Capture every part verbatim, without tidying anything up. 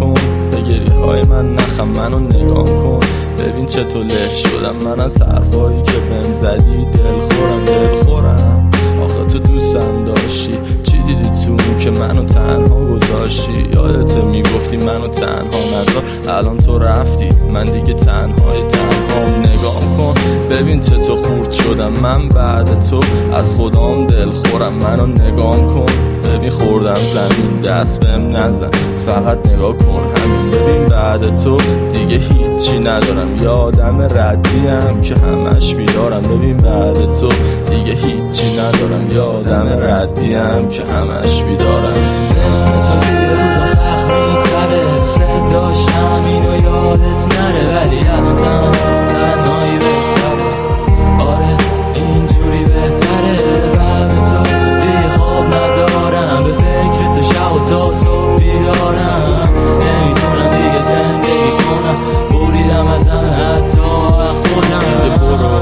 کن، به گریه های من نخم، منو نگاه کن. ببین چطور له شدم من از حرفایی که بهم زدی. دلخورم دلخورم آخه تو دوستم داشتی. چی دیدی تو که منو تنها گذاشتی؟ یادت میگفتی منو تنها نذار، الان تو رفتی من دیگه تنهای تنهام. نگاه کن ببین چطور خورد شدم من بعد تو، از خودم دلخورم منو نگاه کن. ببین خوردم زمین دست بهم نزن، فقط نگاه کن همین. ببین بعد تو دیگه هیچی ندارم، یه آدم ردیم که همش بیدارم. ببین بعد تو دیگه هیچی ندارم، یه آدم ردیم که همش بیدارم. تو دیگه روزم سخت میگذره، دوست داشتم اینو یادت نره، ولی الان تن تنهایی بهتره. آره اینجوری بهتره، بعد تو دیگه خواب ندارم، به فکر تو شب و تا صبح بیدارم. نمیتونم دیگه زندگی کنم، بریدم از همه حتی خودم.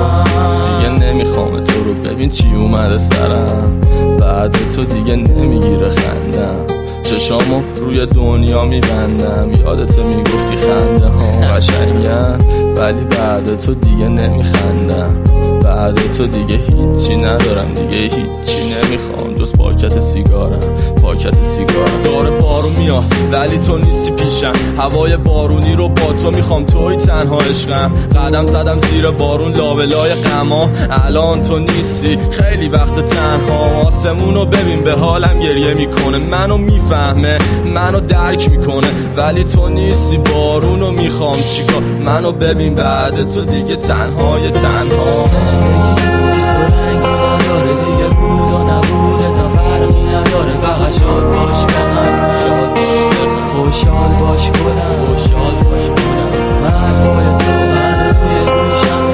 دیگه نمیخوام تو رو، ببین چی اومده سرم. بعد تو دیگه نمیگیره خندم، چشامو روی دنیا میبندم. یادت میگفتی خنده ها قشنگن، ولی بعد تو دیگه نمیخندم. بعد تو دیگه هیچی ندارم، دیگه هیچی نمیخوام جز پاکت سیگارم، پاکت سیگارم. داره بارون میاد ولی تو نیستی پیشم، هوای بارونی رو با تو میخوام، توی تنها عشقم. قدم زدم زیر بارون لابلای غما، الان تو نیستی خیلی وقت تنها. آسمونو ببین به حالم گریه میکنه، منو میفهمه منو درک میکنه، ولی تو نیستی. بارونو میخوام چیکار، منو ببین بعد تو دیگه تنهای تنها. زندگی تو رنگی نداره، دیگه بود و نبوده تا فرقی نداره. فقط شاد باش بخند، شاد باش بخند، خوشحال باش کدم، خوشحال باش کدم. حرفای تو هنو توی گوشمه،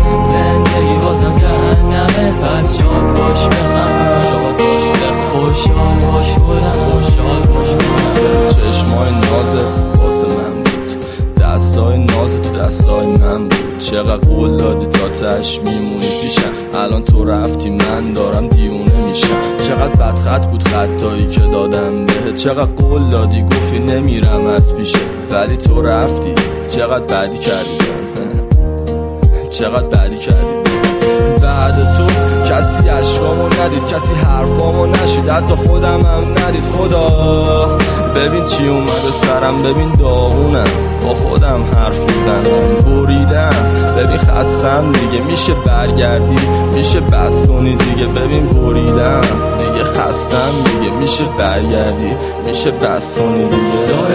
زندگی واسم جهنمه. پس شاد باش بخند، شاد باش بخند، خوشحال باش کدم، خوشحال باش کدم. چشمای نازت واسه من بود، دستای نازت تو دستای من بود. چقدر قول دادی تا تش میمونی پیشم، الان تو رفتی من دارم دیونه میشم. چقدر بدخط بود خطایی که دادم بهت، چقدر قول دادی گفتی نمیرم از پیشه، ولی تو رفتی. چقدر بدی کردی چقدر بدی کردی. بعد تو کسی اشکامو ندید، کسی حرفامو نشید، حتی خودم هم ندید. خدا ببین چی اومده سرم، ببین داغونم با خودم حرف میزنم. بریدم ببین خستم دیگه، میشه برگردی میشه بس کنی دیگه. ببین بریدم دیگه خستم دیگه، میشه برگردی میشه بس کنی دیگه.